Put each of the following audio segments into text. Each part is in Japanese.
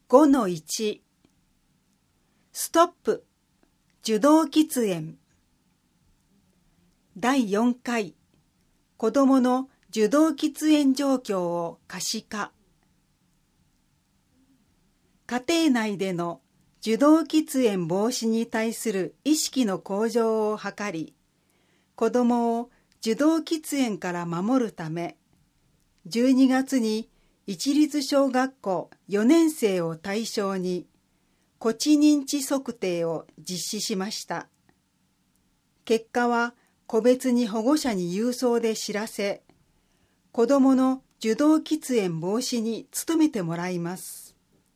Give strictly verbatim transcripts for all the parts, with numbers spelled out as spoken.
ごのいち ストップ受動喫煙だいよんかい子どもの受動喫煙状況を可視化。家庭内での受動喫煙防止に対する意識の向上を図り、子どもを受動喫煙から守るため、じゅうにがつに市立小学校よねんせいを対象に呼気認知測定を実施しました。結果は個別に保護者に郵送で知らせ、子どもの受動喫煙防止に努めてもらいます。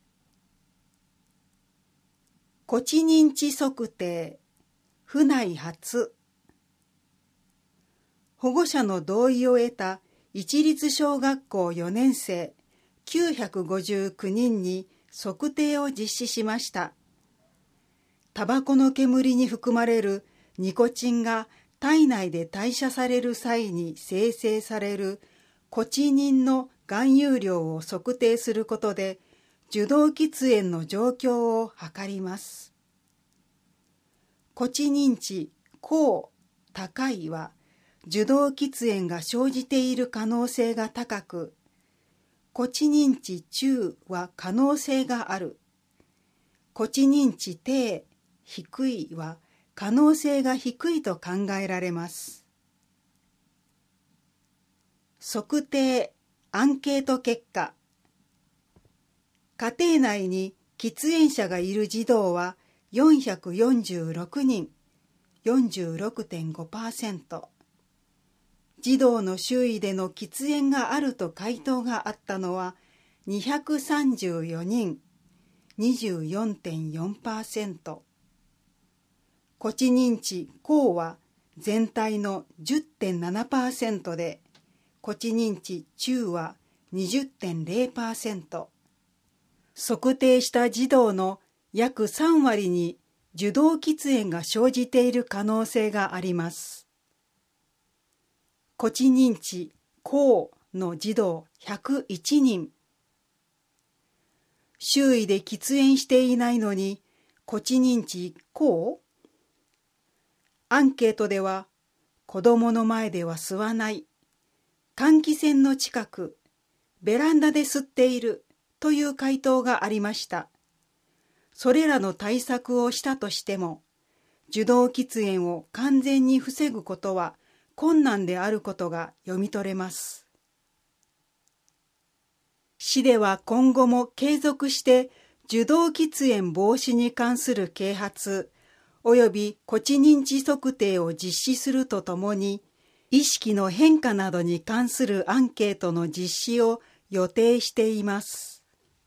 呼気認知測定、府内初。保護者の同意を得た市立小学校よねんせいきゅうひゃくごじゅうきゅうにんに測定を実施しました。タバコの煙に含まれるニコチンが体内で代謝される際に生成される呼気認の含有量を測定することで受動喫煙の状況を測ります。呼気認知高、高いは受動喫煙が生じている可能性が高く、呼気認知中は可能性がある。呼気認知低、低いは可能性が低いと考えられます。測定アンケート結果。家庭内に喫煙者がいる児童はよんひゃくよんじゅうろくにん、よんじゅうろくてんごパーセント。児童の周囲での喫煙があると回答があったのはにひゃくさんじゅうよにん、にじゅうよんてんよんパーセント。呼気認知高は全体の じゅってんななパーセント で、呼気認知中は にじゅってんれいパーセント。測定した児童の約さんわりに受動喫煙が生じている可能性があります。呼気認知高の児童ひゃくいちにん。周囲で喫煙していないのに呼気認知高？アンケートでは子どもの前では吸わない、換気扇の近く、ベランダで吸っているという回答がありました。それらの対策をしたとしても、受動喫煙を完全に防ぐことは困難であることが読み取れます。市では今後も継続して受動喫煙防止に関する啓発および呼気認知測定を実施するとともに、意識の変化などに関するアンケートの実施を予定しています。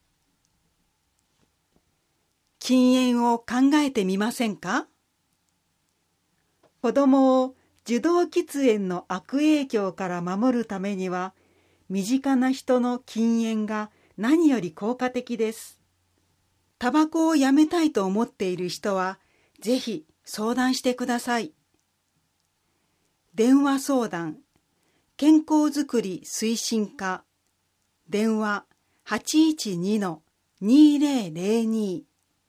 禁煙を考えてみませんか？子どもを受動喫煙の悪影響から守るためには、身近な人の禁煙が何より効果的です。タバコをやめたいと思っている人は、ぜひ相談してください。電話相談、健康づくり推進課、電話 はちいちにのにぜろぜろに。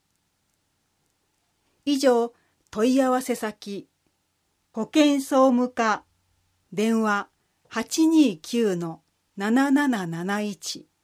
以上、問い合わせ先、保健総務課、電話 はちにきゅうのなななななないち。